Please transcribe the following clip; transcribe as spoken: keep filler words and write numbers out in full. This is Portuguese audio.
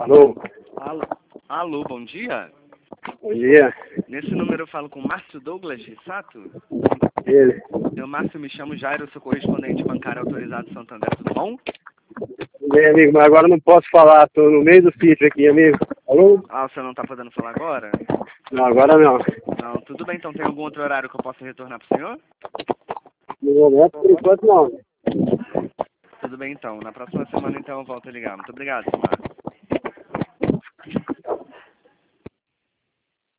Alô? Alô, alô, bom dia. Bom dia. Nesse número eu falo com Márcio Douglas de Sato. Ele. Eu, Márcio, me chamo Jairo, sou correspondente bancário autorizado Santander, tudo bom? Bem, amigo, mas agora não posso falar, tô no meio do sítio aqui, amigo. Alô? Ah, você não tá podendo falar agora? Não, agora não. Não, tudo bem, então tem algum outro horário que eu possa retornar pro senhor? No momento, por enquanto, não. Tudo bem, então. Na próxima semana, então, eu volto a ligar. Muito obrigado, Márcio.